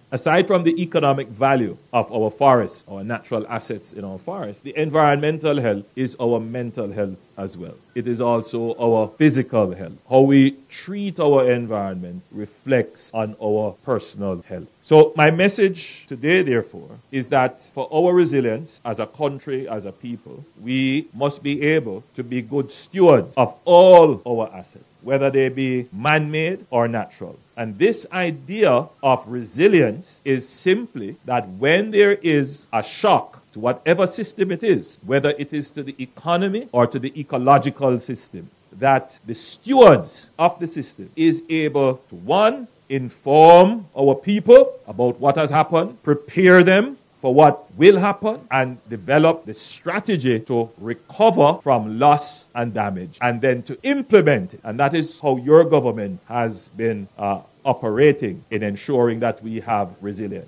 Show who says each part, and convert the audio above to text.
Speaker 1: Aside from the economic value of our forests, our natural assets in our forests, the environmental health is our mental health as well. It is also our physical health. How we treat our environment reflects on our personal health. So my message today, therefore, is that for our resilience as a country, as a people, we must be able to be good stewards of all our assets, whether they be man-made or natural. And this idea of resilience is simply that when there is a shock to whatever system it is, whether it is to the economy or to the ecological system, that the stewards of the system is able to, one, inform our people about what has happened, prepare them for what will happen, and develop the strategy to recover from loss and damage, and then to implement it. And that is how your government has been operating in ensuring that we have resilience.